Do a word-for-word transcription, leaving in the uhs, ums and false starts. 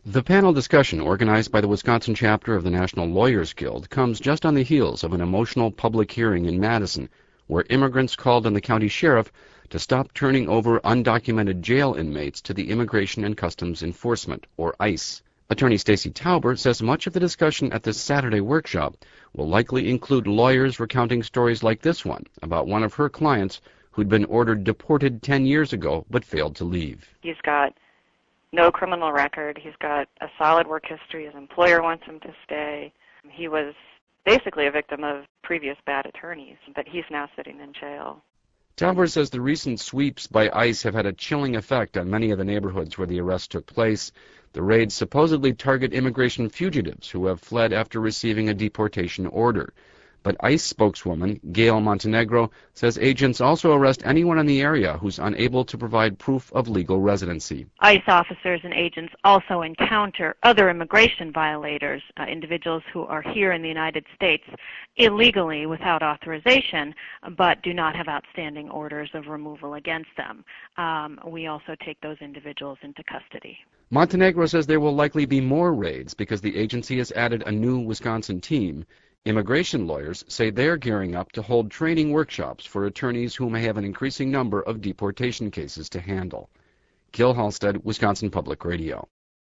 The panel discussion organized by the Wisconsin chapter of the National Lawyers Guild comes just on the heels of an emotional public hearing in Madison, where immigrants called on the county sheriff to stop turning over undocumented jail inmates to the Immigration and Customs Enforcement, or ICE. Attorney Stacey Tauber says much of the discussion at this Saturday workshop will likely include lawyers recounting stories like this one about one of her clients who'd been ordered deported ten years ago but failed to leave. He's got no criminal record. He's got a solid work history. His employer wants him to stay. He was basically a victim of previous bad attorneys, but he's now sitting in jail. Tauber says the recent sweeps by ICE have had a chilling effect on many of the neighborhoods where the arrest took place. The raids supposedly target immigration fugitives who have fled after receiving a deportation order. But ICE spokeswoman Gail Montenegro says agents also arrest anyone in the area who's unable to provide proof of legal residency. ICE officers and agents also encounter other immigration violators, uh, individuals who are here in the United States illegally without authorization, but do not have outstanding orders of removal against them. Um, we also take those individuals into custody. Montenegro says there will likely be more raids because the agency has added a new Wisconsin team. Immigration lawyers say they're gearing up to hold training workshops for attorneys who may have an increasing number of deportation cases to handle. Gil Halstead, Wisconsin Public Radio.